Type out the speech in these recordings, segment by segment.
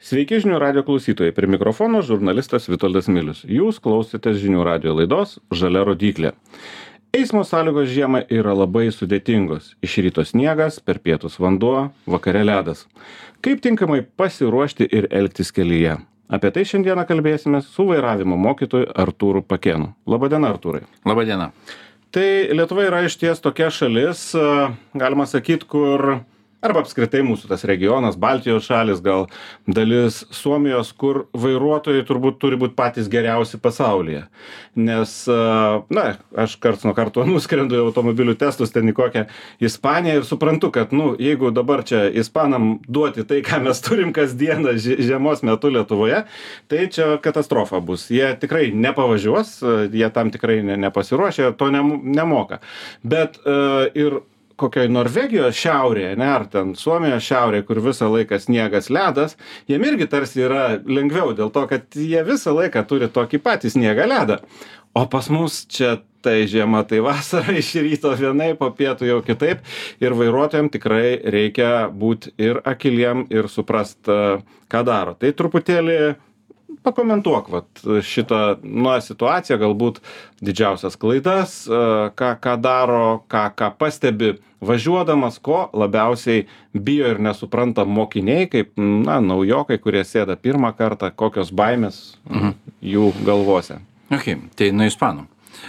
Sveiki žinių radio klausytojai. Prie mikrofono žurnalistas Vitoldas Milius. Jūs klausėtės žinių radio laidos Žalia rodyklė. Eismo sąlygos žiemą yra labai sudėtingos. Iš ryto sniegas, per pietus vanduo, vakare ledas. Kaip tinkamai pasiruošti ir elgtis kelyje? Apie tai šiandieną kalbėsime su vairavimo mokytoju Artūru Pakėnu. Labadiena, Artūrai. Labadiena. Tai Lietuva yra išties tokia šalis, galima sakyti, kur arba apskritai mūsų tas regionas, Baltijos šalis, gal dalis Suomijos, kur vairuotojai turbūt turi būti patys geriausi pasaulyje. Nes, aš karts nuo karto nuskrendu į automobilių testus ten į kokią Ispaniją ir suprantu, kad, jeigu dabar čia Ispanam duoti tai, ką mes turim kasdieną žiemos metu Lietuvoje, tai čia katastrofa bus. Jie tikrai nepavažiuos, jie tam tikrai nepasiruošę, to nemoka. Bet ir kokioj Norvegijos šiaurėje, ar ten Suomijos šiaurėje, kur visą laiką sniegas ledas, jiem irgi tarsi yra lengviau, dėl to, kad jie visą laiką turi tokį patį sniegą ledą. O pas mus čia tai žiema, tai vasara, iš ryto vienai, po pietų jau kitaip. Ir vairuotojams tikrai reikia būti ir akyliem ir suprast, ką daro. Tai truputėlį pakomentuok šitą situaciją, galbūt didžiausias klaidas, ką daro, ką pastebi važiuodamas, ko labiausiai bijo ir nesupranta mokiniai, kaip naujokai, kurie sėda pirmą kartą, kokios baimės jų galvose. Okay, tai nuo ispanų.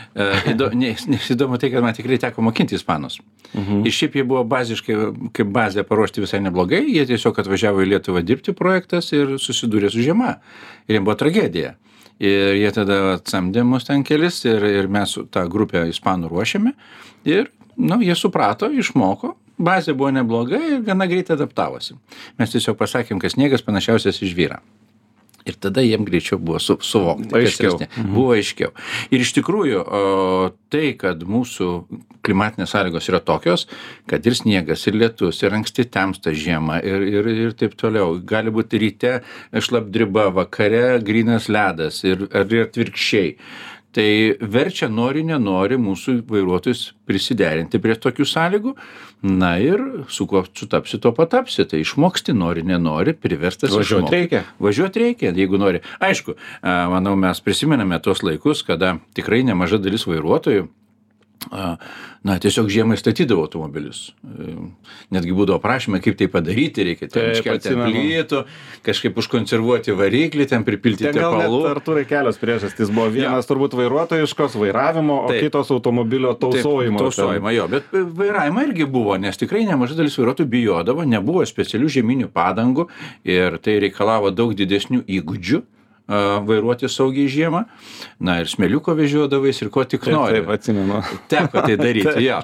Įdomu tai, kad man tikrai teko mokinti ispanus. Ir šiaip jie buvo baziškai, kaip bazė paruošti visai neblogai, jie tiesiog atvažiavo į Lietuvą dirbti projektas ir susidūrė su žiema. Ir jiems buvo tragedija. Ir jie tada atsamdė mus ten kelis ir mes tą grupę ispanų ruošėme. Ir jie suprato, išmoko, bazė buvo nebloga ir gana greitai adaptavosi. Mes tiesiog pasakėm, kad sniegas panašiausias į žvyrą. Ir tada jiem greičiau buvo suvokti. Aiškiau. Buvo aiškiau. Ir iš tikrųjų, tai, kad mūsų klimatinės sąlygos yra tokios, kad ir sniegas, ir lietus, ir anksti temsta žiema, ir taip toliau. Gali būti ryte šlapdriba, vakare grynas ledas ir atvirkščiai. Tai verčia nori, nenori mūsų vairuotojus prisiderinti prie tokių sąlygų. Ir su kuo sutapsi, to patapsi. Tai išmoksti nori, nenori, priverstas Važiuoti reikia. Važiuoti reikia, jeigu nori. Aišku, manau, mes prisimename tuos laikus, kada tikrai nemaža dalis vairuotojų tiesiog žiemai statydavo automobilius. Netgi būdavo prašymai, kaip tai padaryti, reikia ten iškelti plytų, kažkaip užkonservuoti variklį, ten pripilti tepalų. Ten Artūrai kelios priežastys buvo. Vienas turbūt vairuotojiškos vairavimo, o kitos automobilio tausojimo. Tausojimo, bet vairavimo irgi buvo, nes tikrai nemaža dalis vairuotojų bijodavo, nebuvo specialių žieminių padangų ir tai reikalavo daug didesnių įgūdžių vairuoti saugiai žiemą. Ir smėliuko vežiodavais ir ko tik nori. Taip, atsimenu. Teko tai daryti, jo.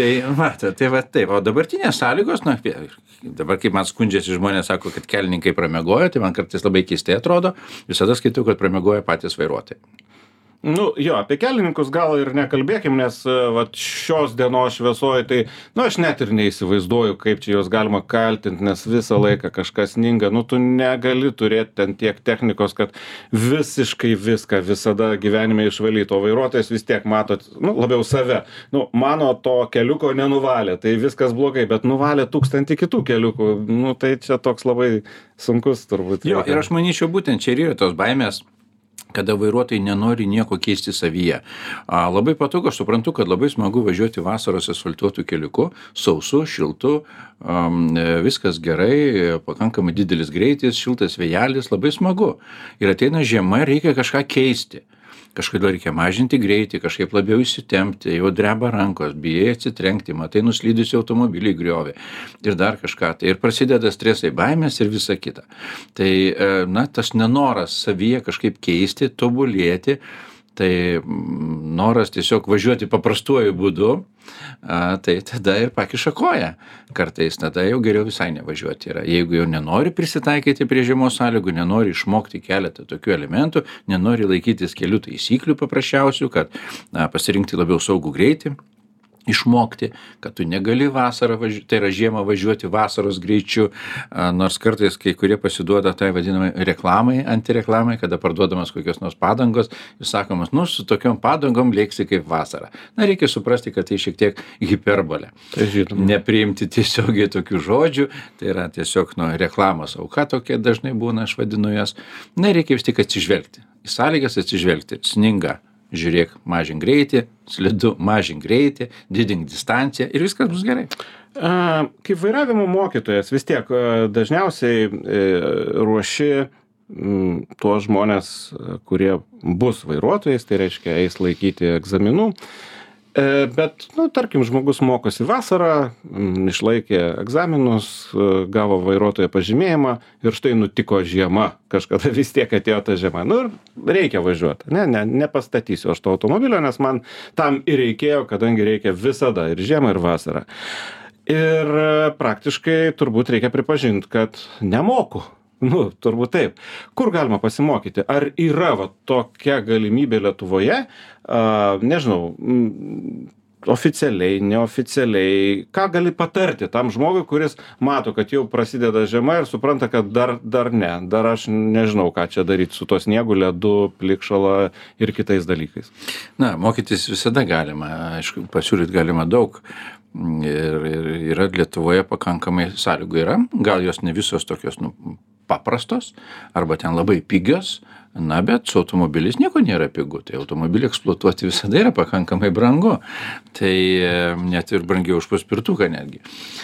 Taip. O dabartinės sąlygos, dabar kaip man skundžiasi žmonės sako, kad kelininkai pramiegoja, tai man kartais labai keistai atrodo, visada skaitau, kad pramiegoja patys vairuotojai. Apie kelininkus gal ir nekalbėkim, nes šios dienos šviesoje, tai, aš net ir neįsivaizduoju, kaip čia juos galima kaltinti, nes visą laiką kažkas sninga. Tu negali turėti ten tiek technikos, kad visiškai viską visada gyvenime išvalyti, o vairuotojas vis tiek matot, labiau save. Mano to keliuko nenuvalė, tai viskas blogai, bet nuvalė 1000 kitų keliukų. Tai čia toks labai sunkus turbūt. Jo, ir aš manyčiau, būtent čia ir yra tos baimės, kada vairuotojai nenori nieko keisti savyje. Labai patogu, aš suprantu, kad labai smagu važiuoti vasaros asfaltuotų keliuku, sausu, šiltu, viskas gerai, pakankamai didelis greitis, šiltas vėjelis, labai smagu. Ir ateina žiema, reikia kažką keisti. Kažkodėl reikia mažinti greitį, kažkaip labiau įsitempti, jau dreba rankos, bijai atsitrenkti, matai nuslydusi automobilį į griovį ir dar kažką. Ir prasideda stresai, baimės ir visa kita. Tai, tas nenoras savyje kažkaip keisti, tobulėti, tai noras tiesiog važiuoti paprastuoju būdu, tai tada ir pakiša koją. Kartais tada jau geriau visai nevažiuoti yra. Jeigu jau nenori prisitaikyti prie žiemos sąlygų, nenori išmokti keletą tokių elementų, nenori laikytis kelių taisyklių paprasčiausių, kad pasirinkti labiau saugų greitį, išmokti, kad tu negali vasarą tai yra žiemą važiuoti vasaros greičiu, nors kartais kai kurie pasiduoda tai vadinamai reklamai, antireklamai, kada parduodamas kokios nors padangos ir sakomas, nu, su tokiom padangom lėksi kaip vasarą. Na, reikia suprasti, kad tai šiek tiek hiperbolė. Tai žinoma. Nepriimti tiesiogiai tokių žodžių, tai yra tiesiog reklamos auka tokia dažnai būna, aš vadinu jas. Na, reikia vis tik atsižvelgti. Į sąlygas atsižvelgti. Sninga. Žiūrėk, mažink greitį, slidu, mažink greitį, didink distanciją ir viskas bus gerai. Kaip vairavimo mokytojas vis tiek dažniausiai ruoši tuos žmonės, kurie bus vairuotojais, tai reiškia eis laikyti egzaminų. Bet, tarkim, žmogus mokosi vasarą, išlaikė egzaminus, gavo vairuotojo pažymėjimą ir štai nutiko žiema. Kažkada vis tiek atėjo ta žiema. Ir reikia važiuoti. Nepastatysiu aš to automobilio, nes man tam ir reikėjo, kadangi reikia visada ir žiemą, ir vasarą. Ir praktiškai turbūt reikia pripažinti, kad nemoku. Turbūt taip. Kur galima pasimokyti? Ar yra tokia galimybė Lietuvoje, nežinau, oficialiai, neoficialiai, ką gali patarti tam žmogui, kuris mato, kad jau prasideda žiema ir supranta, kad dar ne, dar aš nežinau, ką čia daryti su to sniegu, ledu, plikšala ir kitais dalykais. Na, mokytis visada galima, aišku, pasiūlyti galima daug. Ir yra Lietuvoje pakankamai sąlygų yra, gal jos ne visos tokios paprastos, arba ten labai pigios, bet su automobiliais nieko nėra pigu, tai automobilį eksploatuoti visada yra pakankamai brangu, tai net ir brangiau už paspirtuką netgi.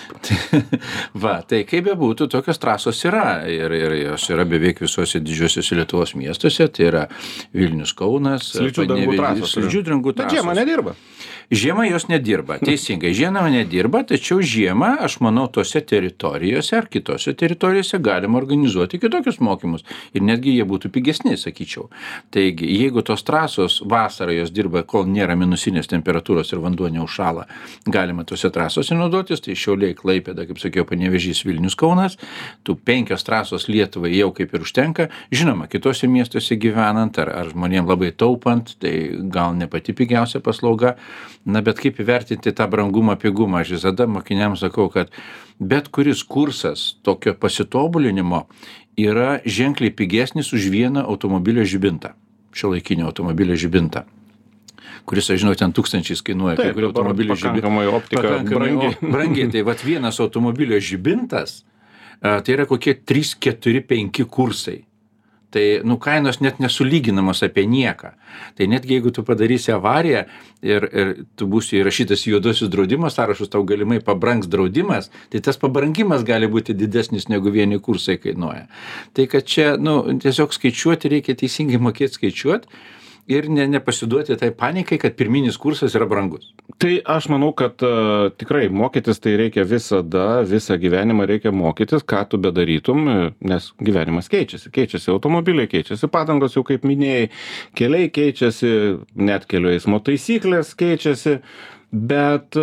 Tai kaip bebūtų, tokios trasos yra ir jos yra beveik visuose didžiuosiuose Lietuvos miestuose, tai yra Vilnius, Kaunas, Slidžių dangų trasos. Bet žiemą nedirba. Žiemą jos nedirba, teisingai, žiemą nedirba, tačiau žiemą, aš manau, tose teritorijose ar kitose teritorijose galima organizuoti kitokius mokymus ir netgi jie būtų pigesni, sakyčiau. Taigi, jeigu tos trasos vasarą jos dirba, kol nėra minusinės temperatūros ir vanduo neužšąla, galima tose trasose naudotis, tai Šiauliai, Klaipėda, kaip sakiau, Panevėžys, Vilnius, Kaunas, tų 5 trasos Lietuvai jau kaip ir užtenka. Žinoma, kitose miestuose gyvenant ar žmonėm labai taupant, tai gal ne pati pigiausia paslauga. Bet kaip įvertinti tą brangumą, pigumą? Aš visada mokiniams sakau, kad bet kuris kursas tokio pasitobulinimo yra ženkliai pigesnis už vieną automobilio žibintą, šiuolaikinio automobilio žibintą, kuris, aš žinau, ten tūkstančiais kainuoja. Taip, automobilio pakankamai optika brangiai. Tai vienas automobilio žibintas, tai yra kokie 3, 4, 5 kursai. Tai, kainos net nesulyginamos apie nieką. Tai netgi jeigu tu padarysi avariją ir tu būsi įrašytas į juodosius draudimo sąrašus, tau galimai pabrangs draudimas, tai tas pabrangimas gali būti didesnis negu vieni kursai kainuoja. Tai kad čia, tiesiog skaičiuoti reikia teisingai mokėti skaičiuoti ir nepasiduoti tai panikai, kad pirminis kursas yra brangus. Tai aš manau, kad tikrai mokytis tai reikia visada, visą gyvenimą reikia mokytis, ką tu bedarytum, nes gyvenimas keičiasi automobiliai, keičiasi padangos, jau kaip minėjai, keliai keičiasi, net kelių eismo taisyklės keičiasi, bet,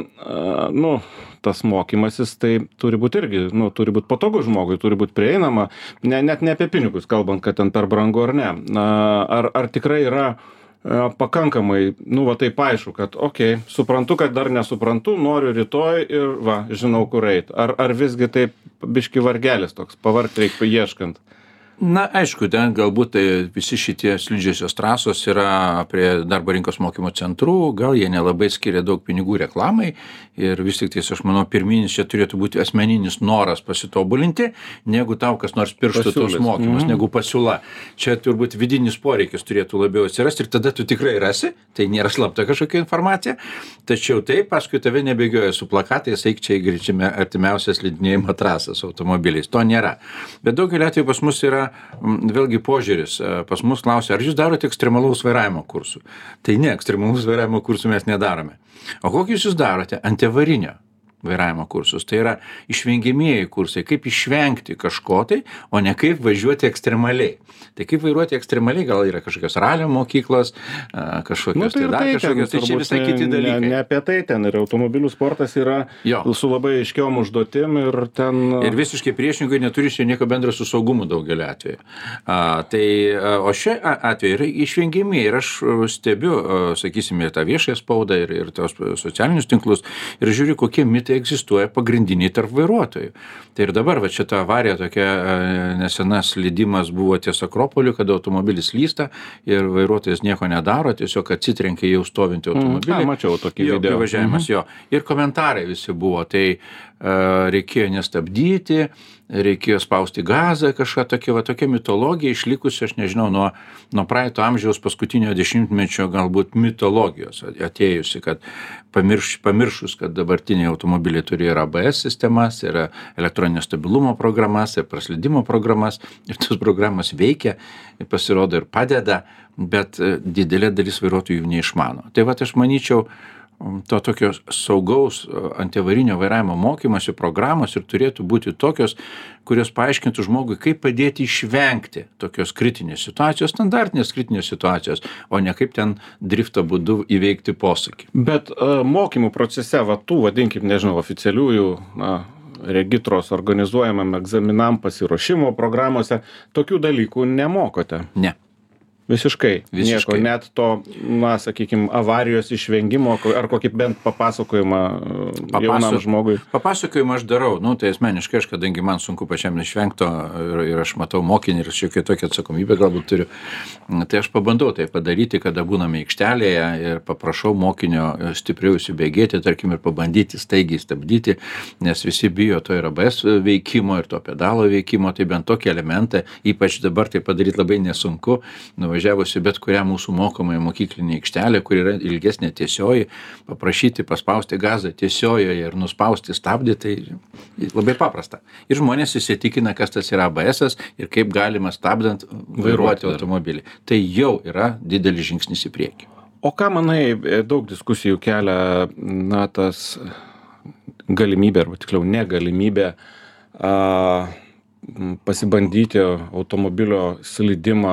tas mokymasis tai turi būti irgi, turi būti patogu žmogui, turi būti prieinama, net ne apie pinigus kalbant, kad ten per brangu ar ne. Ar tikrai yra pakankamai, taip aišku, kad suprantu, kad dar nesuprantu, noriu rytoj ir žinau, kur eit. Ar visgi taip biški vargelis toks, pavargt reikia ieškant? Na, aišku, ten galbūt tai visi šitie slidžiosios trasos yra prie darbo rinkos mokymo centrų, gal jie nelabai skiria daug pinigų reklamai ir vis tik tais, aš manau, pirminis čia turėtų būti asmeninis noras pasitobulinti, negu tau kas nors pirštų tos mokymus, negu pasiūla. Čia turbūt vidinis poreikis turėtų labiau atsirasti ir tada tu tikrai rasi, tai nėra slapta kažkokia informacija, tačiau taip, paskui tave nebėgioja su plakatais, eik čia įgreičiame artimiausias slidinėjimo trasas automobiliais, to nėra. Bet daugelį atveju pas mus yra vėlgi požiūris. Pas mus klausia, ar jūs darote ekstremalaus vairavimo kursų? Tai ne, ekstremalaus vairavimo kursų mes nedarome. O kokius jūs darote? Antiavarinio. vairavimo kursus. Tai yra išvengiamieji kursai, kaip išvengti kažko tai, o ne kaip važiuoti ekstremaliai. Tai kaip vairuoti ekstremaliai, gal yra kažkokios ralio mokyklos, kažkokios tai čia visai kiti dalykai. Ne apie tai, ten ir automobilių sportas yra su labai aiškiom užduotim ir ten... Ir visiškai priešingai neturi čia nieko bendro su saugumu daugelį atveju. O šie atveju yra išvengiami ir aš stebiu, sakysime, tą viešąją spaudą ir tos socialinius tinklus ir žiūriu, kokie mitai egzistuoja pagrindiniai tarp vairuotojų. Tai ir dabar va šita avarija tokia nesenas slydimas buvo ties Akropoliu, kada automobilis slysta ir vairuotojas nieko nedaro, tiesiog atsitrenkia jau stovintį automobilį. Mačiau tokį video. Privažiavimas jo. Ir komentarai visi buvo, tai reikėjo nestabdyti, reikėjo spausti gazą, tokia mitologija išlikusi, aš nežinau, nuo praeito amžiaus paskutinio dešimtmečio galbūt mitologijos atėjusi, kad pamiršus, kad dabartiniai automobiliai turi ir ABS sistemas, ir elektroninio stabilumo programas, ir praslydimo programas, ir tos programas veikia, ir pasirodo ir padeda, bet didelė dalis vairuotojų jų neišmano. Tai va, aš manyčiau, to tokio saugaus antiavarinio vairavimo mokymosi programos ir turėtų būti tokios, kurios paaiškintų žmogui, kaip padėti išvengti tokios kritinės situacijos, standartinės kritinės situacijos, o ne kaip ten drifto būdu įveikti posūkį. Bet mokymų procese, vadinkim, nežinau, oficialiųjų regitros organizuojamam egzaminam pasiruošimo programuose, tokių dalykų nemokote? Ne. Visiškai. Nieko, net to, sakykime, avarijos išvengimo ar kokį bent papasakojimą jaunam žmogui. Papasakojimą aš darau, tai asmeniškai aš, kadangi man sunku pačiam išvengto ir aš matau mokinį ir šiokią tokią atsakomybę galbūt turiu, tai aš pabandau tai padaryti, kada būname aikštelėje ir paprašau mokinio stipriau įsibėgėti, tarkim, ir pabandyti staigiai stabdyti, nes visi bijo to ir ABS veikimo ir to pedalo veikimo, tai bent tokį elementą, ypač dabar tai padaryti labai nesunku, važiavusi bet kurią mūsų mokomąją mokyklinę aikštelę, kur yra ilgesnė tiesioji, paprašyti paspausti gazą tiesiojoje ir nuspausti stabdį, tai labai paprasta. Ir žmonės įsitikina, kas tas yra ABS ir kaip galima stabdant vairuoti automobilį. Tai jau yra didelis žingsnis į priekį. O ką manai, daug diskusijų kelia, tas galimybė, arba tiksliau negalimybė pasibandyti automobilio slydimą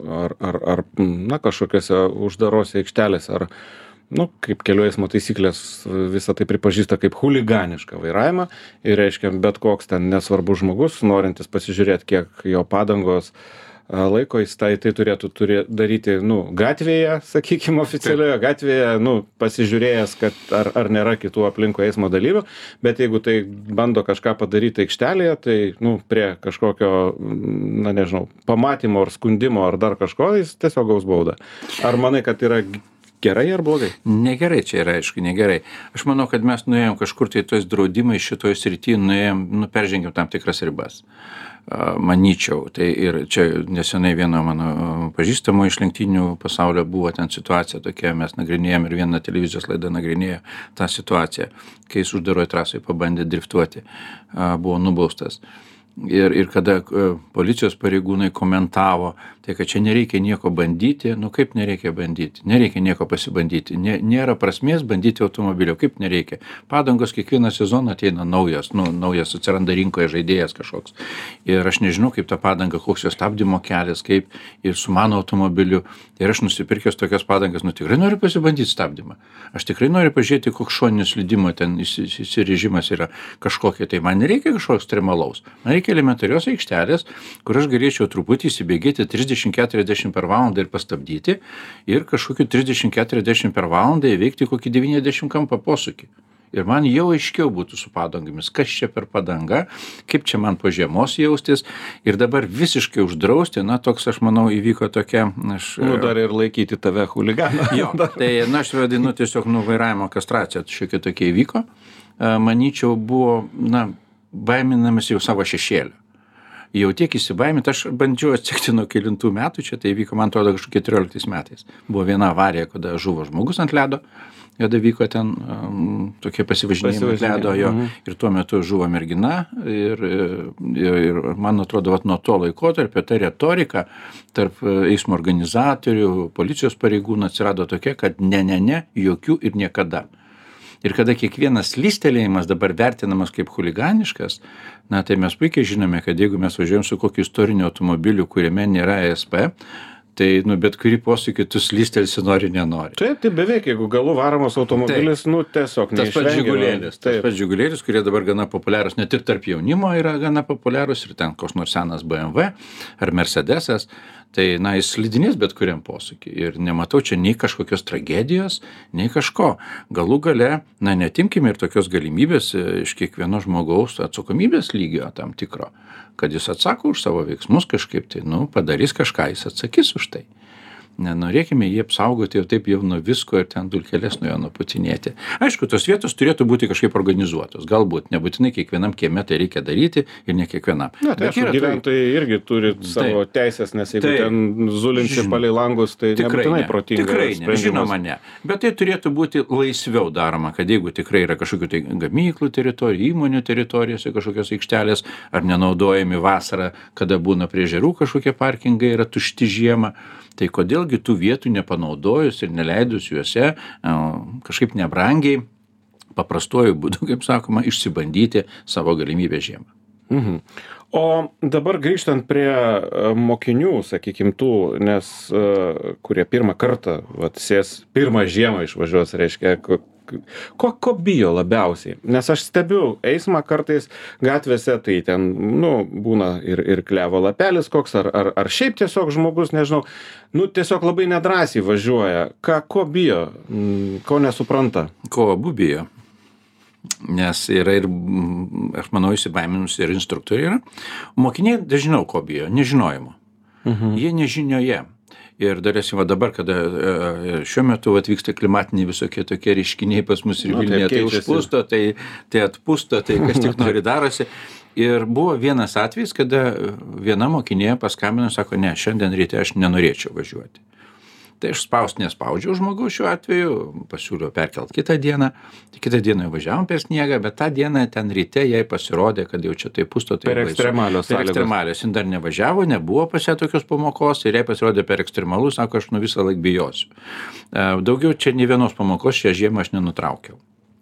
ar kažkokiose uždarose aikštelėse, ar, kaip kelių eismo taisyklės visą tai pripažįsta kaip chuliganišką vairavimą ir reiškia, bet koks ten nesvarbus žmogus, norintis pasižiūrėti, kiek jo padangos laiko, jis tai turėtų daryti, gatvėje, sakykime, oficialioje gatvėje, pasižiūrėjęs, kad ar nėra kitų aplinkų eismo dalyvių, bet jeigu tai bando kažką padaryti aikštelėje, tai, prie kažkokio, nežinau, pamatymo ar skundimo ar dar kažko, jis tiesiog gaus baudą. Ar manai, kad yra gerai ar blogai? Negerai, čia yra, aišku, negerai. Aš manau, kad mes nuėjom kažkur tai tos draudimai šitoje srityje, peržengėm tam tikras ribas. Manyčiau, tai ir čia nesenai vieno mano pažįstamo iš lenktynių pasaulio buvo ten situacija tokia, mes nagrinėjom ir viena televizijos laida nagrinėjo tą situaciją, kai jis uždaroje trasoje pabandė driftuoti, buvo nubaustas. Ir kada policijos pareigūnai komentavo, tai kad čia nereikia nieko bandyti, kaip nereikia bandyti, nereikia nieko pasibandyti, nėra prasmės bandyti automobilio, kaip nereikia. Padangos kiekvieną sezoną ateina naujas atsiranda rinkoje žaidėjas kažkoks. Ir aš nežinau, kaip ta padanga, koks jo stabdymo kelias, kaip ir su mano automobiliu. Ir aš nusipirkęs tokias padangas, tikrai noriu pasibandyti stabdymą. Aš tikrai noriu pažiūrėti, koks šoninio slydimo ten įsirežimas yra kažkokia. Tai man nereikia kažkoks ekstremalaus. Man reikia elementarios aikštelės, kur aš galėčiau truputį įsibėgėti 30-40 per valandą ir pastabdyti ir kažkokiu 30-40 per valandą įveikti kokį 90 kampą posūkį. Ir man jau aiškiau būtų su padangomis, kas čia per padanga, kaip čia man po žiemos jaustis. Ir dabar visiškai uždrausti, toks, aš manau, įvyko tokia... dar ir laikyti tave chuliganą. Jo, tai aš vadinu tiesiog vairavimo kastracija, šiokia tokia įvyko. Manyčiau, buvo, baiminamas jau savo šešėlio. Jau tiek įsibaiminti, aš bandžiau atsekti nuo kelintų metų, čia tai vyko, man atrodo, kažkokie 14 metais. Buvo viena avarija, kada žuvo žmogus ant ledo, kada vyko ten tokie pasivažinėjimai ant ledo jo, ir tuo metu žuvo mergina ir man atrodo, nuo to laikotarpio ta retorika tarp eismo organizatorių, policijos pareigūnų atsirado tokia, kad ne, jokių ir niekada. Ir kada kiekvienas slystelėjimas dabar vertinamas kaip chuliganiškas, na tai mes puikiai žinome, kad jeigu mes važiuojam su kokiu istoriniu automobiliu, kuriame nėra ESP, tai bet kurį posūkį tu slystelsi nori, nenori. Taip, tai beveik, jeigu galų varomas automobilis, tiesiog neišvengiamas. Tas pats Žigulėlis, kurie dabar gana populiarūs, net ir tarp jaunimo yra gana populiarūs, ir ten koks nors senas BMW ar Mercedesas, tai, jis slidinės bet kuriam posūkį. Ir nematau čia nei kažkokios tragedijos, nei kažko. Galų gale, netimkime ir tokios galimybės iš kiekvieno žmogaus atsakomybės lygio tam tikro, kad jis atsako už savo veiksmus kažkaip, tai, padarys kažką, jis atsakys už tai. Nenorėkime jį apsaugoti jau taip jau nuo visko ir ten dulkeles nuo jo nuputinėti. Aišku, tos vietos turėtų būti kažkaip organizuotos. Galbūt nebūtinai kiekvienam kieme tai reikia daryti ir ne kiekvienam. Tai gyventojai irgi turi savo teisės, nes jeigu ten zulinsi palei langus, tai nebūtinai protinga. Tikrai ne, žinoma ne. Bet tai turėtų būti laisviau daroma, kad jeigu tikrai yra kažkokių tai gamyklų teritorijų, įmonių teritorijose kažkokios aikštelės, ar nenaudojami vasarą, kada būna prie ežerų kažkokie parkingai yra tušti žiemą, tai kodėlgi tų vietų nepanaudojus ir neleidus juose kažkaip nebrangiai, paprastuoju būdu, kaip sakoma, išsibandyti savo galimybę žiemą. O dabar grįžtant prie mokinių, sakykim, tų, nes kurie pirmą kartą sės pirmą žiemą išvažiuos, reiškia, ko bijo labiausiai? Nes aš stebiu eismą kartais gatvėse, tai ten, būna ir klevo lapelis koks, ar šiaip tiesiog žmogus, nežinau, tiesiog labai nedrąsiai važiuoja. Ko bijo? Ko nesupranta? Ko abu bijo? Nes yra ir, aš manau, įsibaiminus ir instruktoriai yra. Mokiniai dažniau ko bijo? Nežinojimo. Jie nežinioje. Ir dar esame dabar, kada šiuo metu vyksta klimatiniai visokie tokie reiškiniai pas mus ir Vilniuje, tai užpusto, tai atpusto, tai kas tik nori darosi. Ir buvo vienas atvejis, kada viena mokinė paskambino, sako, ne, šiandien ryte aš nenorėčiau važiuoti. Tai aš nespaudžiau žmogaus šiuo atveju, pasiūliau perkelt kitą dieną. Tai kitą dieną važiavom per sniegą, bet tą dieną ten ryte jai pasirodė, kad jau čia tai pusto, tai per ekstremalios sąlygos. Per ekstremalios. Jis dar nevažiavo, nebuvo pas ją tokios pamokos ir jai pasirodė per ekstremalus, sako, aš visą laik bijosiu. Daugiau čia nė vienos pamokos šią žiemą aš nenutraukiau.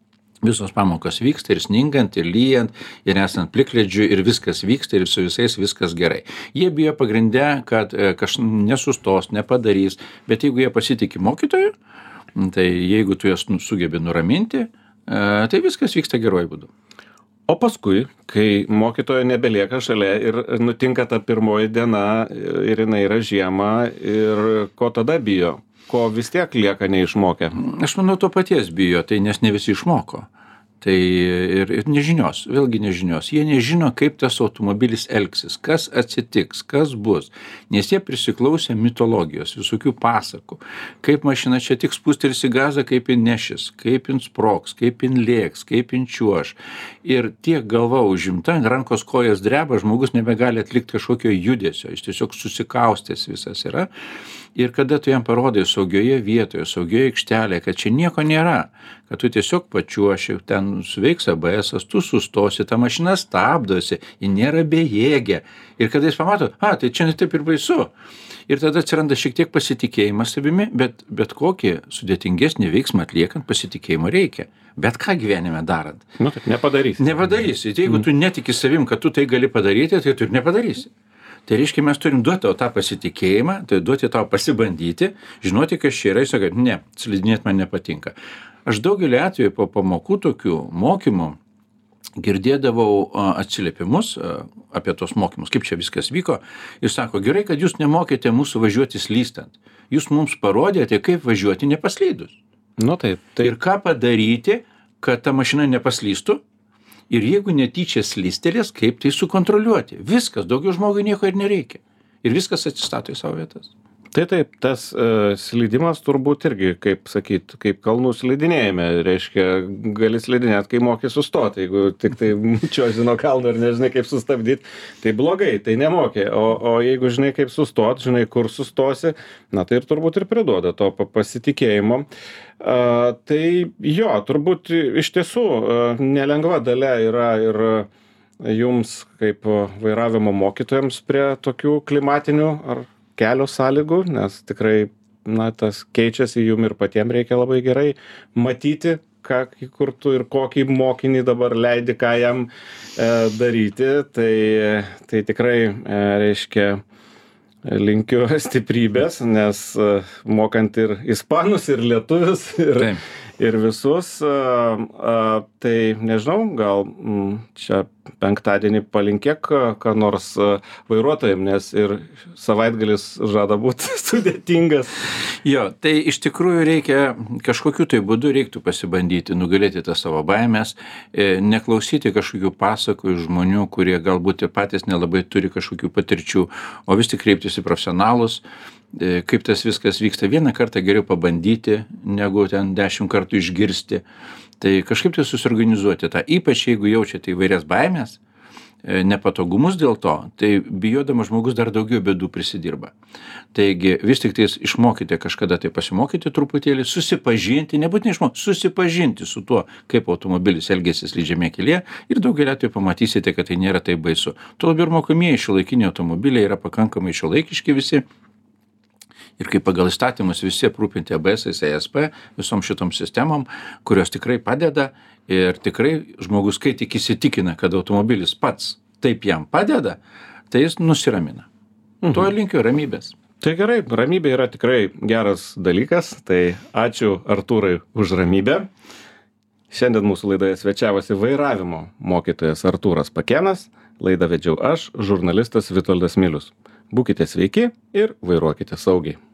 Visos pamokos vyksta ir sningant, ir lyjant, ir esant plikledžiu, ir viskas vyksta, ir su visais viskas gerai. Jie bijo pagrindę, kad kažkas nesustos, nepadarys, bet jeigu jie pasitikė mokytoju, tai jeigu tu jas sugebi nuraminti, tai viskas vyksta geruoju būdu. O paskui, kai mokytojo nebelieka šalia ir nutinka ta pirmoji diena ir jinai yra žiema, ir ko tada bijo? Ko vis tiek lieka neišmokę? Aš manau, to paties bijo, tai nes ne visi išmoko. Tai ir nežinios, vėlgi nežinios. Jie nežino, kaip tas automobilis elgsis, kas atsitiks, kas bus. Nes jie prisiklausė mitologijos, visokių pasakų. Kaip mašina čia tik spustelsi gazą, kaip jin nešis, kaip jin sprogs, kaip jin lėks, kaip jin čiuoš. Ir tiek galva užimta, rankos kojas dreba, žmogus nebegali atlikti kažkokio judesio. Jis tiesiog susikaustęs visas yra. Ir kada tu jam parodai saugioje vietoje, saugioje aikštelėje, kad čia nieko nėra, kad tu tiesiog pačiuoši, ten suveiks ABS-as, tu sustosi, ta mašina stabdosi, ji nėra bejėgė. Ir kada jis pamato, tai čia ne taip ir baisu. Ir tada atsiranda šiek tiek pasitikėjimas savimi, bet kokį sudėtingesnį veiksmą atliekant pasitikėjimo reikia. Bet ką gyvenime darant? Tai nepadarysi. Nepadarysi. Tai jeigu tu netiki savim, kad tu tai gali padaryti, tai tu ir nepadarysi. Tai reiškia, mes turim duoti tau tą pasitikėjimą, tai duoti tau pasibandyti, žinoti, kas čia yra, sakai, ne, slidinėti man nepatinka. Aš daugelį atvejų po pamokų tokių mokymų girdėdavau atsiliepimus apie tos mokymus, kaip čia viskas vyko. Ir sako, gerai, kad jūs nemokėte mūsų važiuoti slystant. Jūs mums parodėte, kaip važiuoti nepaslydus. Taip. Ir ką padaryti, kad ta mašina nepaslystų. Ir jeigu netyčia slystelės, kaip tai sukontroliuoti. Viskas, daugiau žmogui nieko ir nereikia. Ir viskas atsistato į savo vietas. Taip, tas slydimas turbūt irgi, kaip kalnų slidinėjime, reiškia, gali slidinėti, kai moki sustoti. Jeigu tik tai čiuoži nuo kalno ir nežinai, kaip sustabdyti, tai blogai, tai nemokė. O jeigu žinai, kaip sustoti, žinai, kur sustosi, tai ir turbūt ir priduoda to pasitikėjimo. Tai jo, turbūt iš tiesų nelengva dalia yra ir jums kaip vairavimo mokytojams prie tokių klimatinių ar kelio sąlygų, nes tikrai, tas keičiasi, jum ir patiems reikia labai gerai matyti, kur tu ir kokį mokinį dabar leidi, ką jam daryti, tai tikrai reiškia linkiu stiprybės, nes mokant ir ispanus, ir lietuvius, ir visus, tai nežinau, gal čia penktadienį palinkėk ką nors vairuotojams, nes ir savaitgalis žada būti sudėtingas. Jo, tai iš tikrųjų reikia, kažkokiu tai būdu reiktų pasibandyti, nugalėti tą savo baimės, neklausyti kažkokių pasakų iš žmonių, kurie galbūt patys nelabai turi kažkokių patirčių, o vis tik kreiptis į profesionalus, kaip tas viskas vyksta. Vieną kartą geriau pabandyti, negu ten 10 kartų išgirsti. Tai kažkaip tai susiorganizuoti tą, ypač jeigu jaučiate įvairias baimės, nepatogumus dėl to, tai bijodama žmogus dar daugiau bėdų prisidirba. Taigi vis tik tais išmokite kažkada tai pasimokyti truputėlį, susipažinti, nebūtinai išmokti, susipažinti su tuo, kaip automobilis elgėsi slidžiame kelyje ir daugelį atveju pamatysite, kad tai nėra taip baisu. Tuo labiau ir mokomieji šiuolaikiniai automobiliai yra pakankamai šiuolaikiški visi. Ir kaip pagal įstatymus visi aprūpinti ABS-ais, ESP, visom šitom sistemom, kurios tikrai padeda ir tikrai žmogus, kai tik įsitikina, kad automobilis pats taip jam padeda, tai jis nusiramina. To linkiu ramybės. Tai gerai, ramybė yra tikrai geras dalykas, tai ačiū Artūrai už ramybę. Šiandien mūsų laidoje svečiavosi vairavimo mokytojas Artūras Pakėnas, laidą vedžiau aš, žurnalistas Vitoldas Milius. Būkite sveiki ir vairuokite saugiai.